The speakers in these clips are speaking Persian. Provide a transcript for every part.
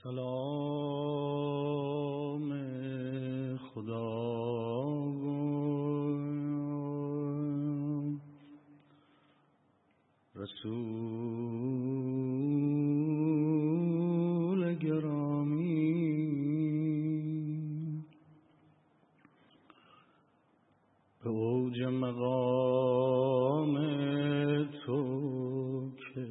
سلام خدا رسول گرامی به اوج مقام تو که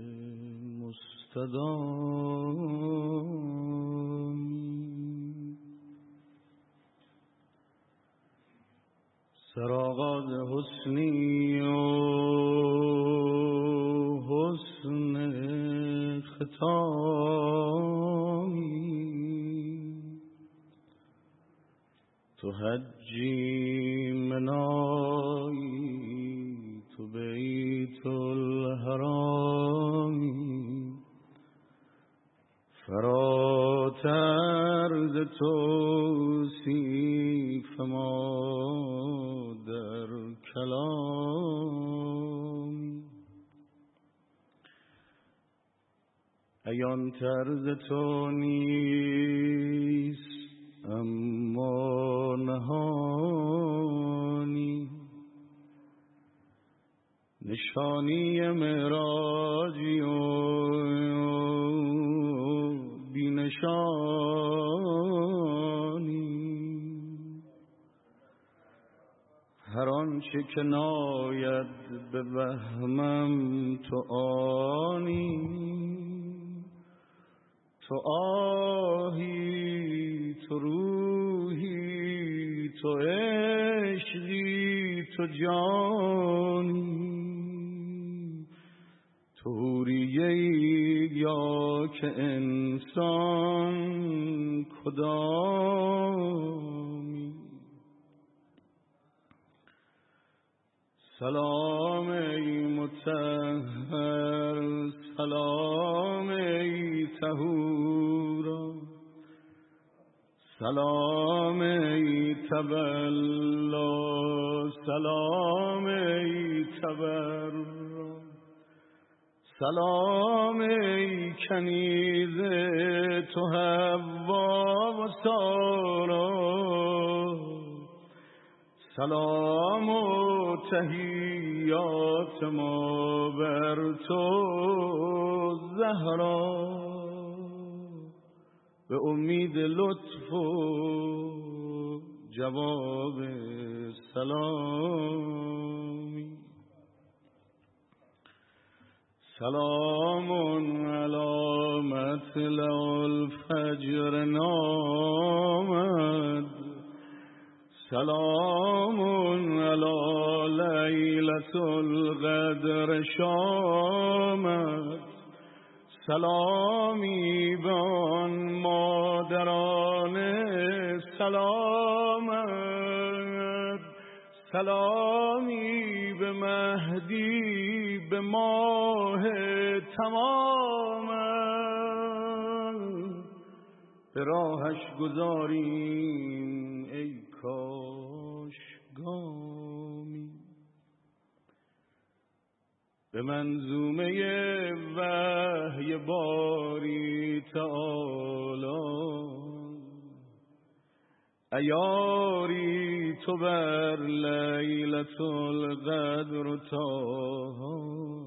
مستدامی سرآغاز حسنی و حسن ختامی تو حجی منایی تو بیت الحرامی فراتر ز توصیف ما در کلامی عیان تر ز تو نیست اما نهانی نشانی معراجی و بی نشانی هر آنچه که ناید به وهمم تو آنی تو آهی تو روحی تو عشقی تو جانی تو حوریه‌ای یا که انسان کدامی سلام ای مطهر سلام ای طهورا سلام ای تبلا سلام ای تبرا سلام ای کنیز تو حوا و سارا سلام و تحیات ما بر تو زهرا به امید لطف و جواب سلامی سلام علی مطلع الفجر نامد سلام علی لیلة القدر شامد سلامی به آن مادران سلامت سلامی به مهدی به ماه تمامت به راهش گذاریم ای کاش گامی به منظومه وحی باری تعالی عیاری تو بر لیلة القدر تاها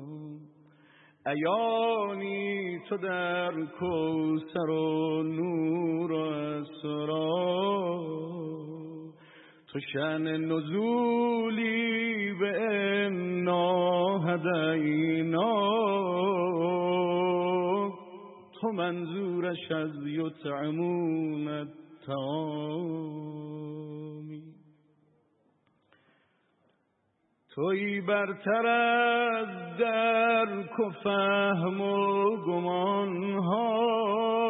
عیانی تو در کوثر و نور و اسرار تو شأن نزولی به انا هدینا تو منظورش از یطعمون الطعامی تویی برتر از درک و فهم و گمان ها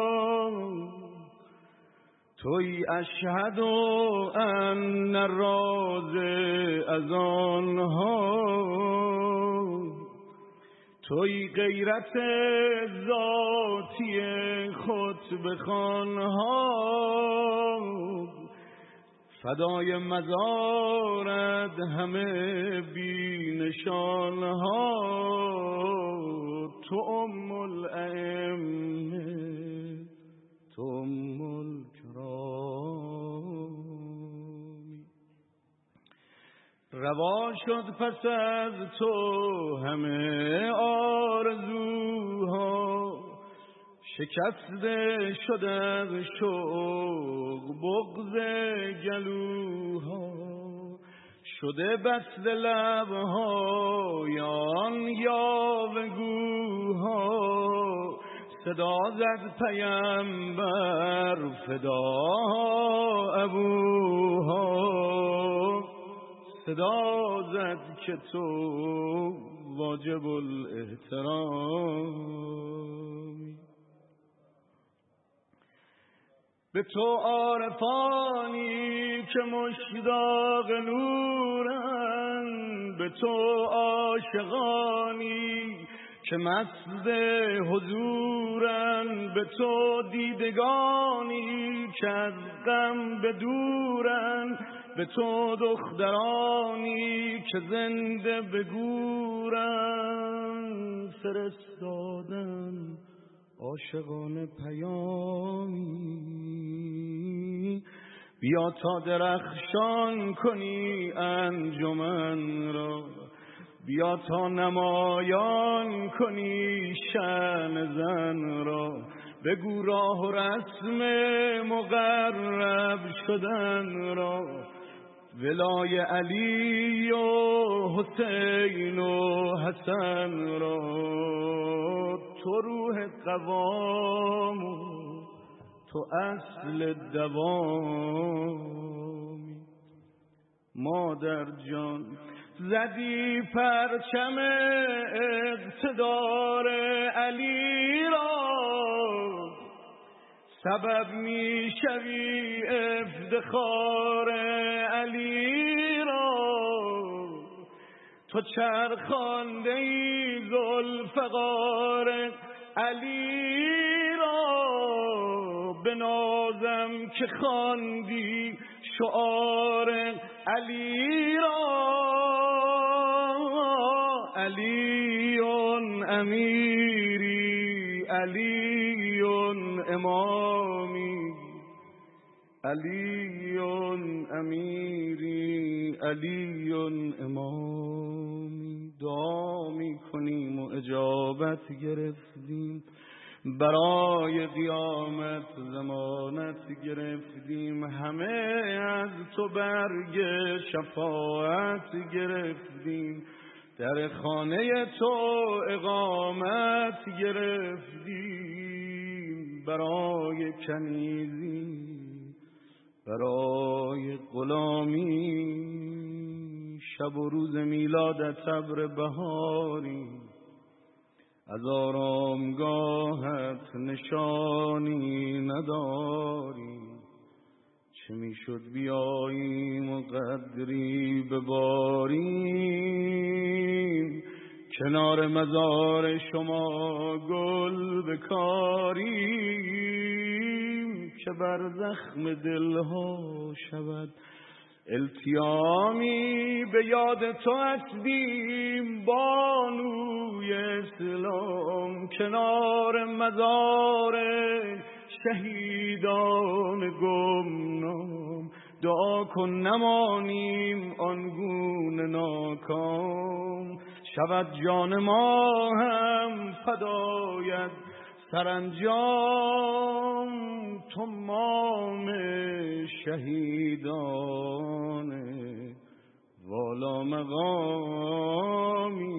تویی اشهد ان راز از آنها تویی غیرت ذاتی خطبه خوانها فدای مزارت همه بی نشانها تو ام الائمه روا شد پس از تو همه آرزوها، شکسته شد از شوق بغض گلوها، شده بسته لبهایان یاوه‌گوها، صدا زد پیمبر فدا ابوها، صدا زد که تو واجب الاحترامی. به تو عارفانی که مشتاق نورن، به تو عاشقانی که مست حضورن، به تو دیدگانی که از غم بدورن، به تو دخترانی که زنده بگورن، فرستادن عاشقانه پیامی. بیا تا درخشان کنی انجمن را، بیا تا نمایان کنی شأن زن را، بگو راه و رسم مقرب شدن را، ولای علی و حسین و حسن را، تو روح قوام و تو اصل دوامی. مادر جان زدی پرچم اقتدار علی را، سبب می شوی افتخار علی را، تو چرخانده ای ذوالفقار علی را، بنازم که خواندی شعار علی را، علی امیری علی امامی، علی امیری علی امامی. دعا می کنیم و اجابت گرفتیم، برای قیامت ضمانت گرفتیم، همه از تو برگ شفاعت گرفتیم، در خانه تو اقامت گرفتیم، برای کنیزی برای غلامی، شب و روز میلادت ابر بهاری، از آرامگاهت نشانی نداری، چه میشد بیاییم و قدری بباریم، کنار مزار شما گل بکاریم، که بر زخم دلها شود التیامی، به یاد تو اسبیم بانوی اسلام، کنار مزار شهیدان گمنام، دعا کن نمانیم آنگونه ناکام، شود جان ما هم فدایت سرانجام، تو مام شهیدان والا مقامی.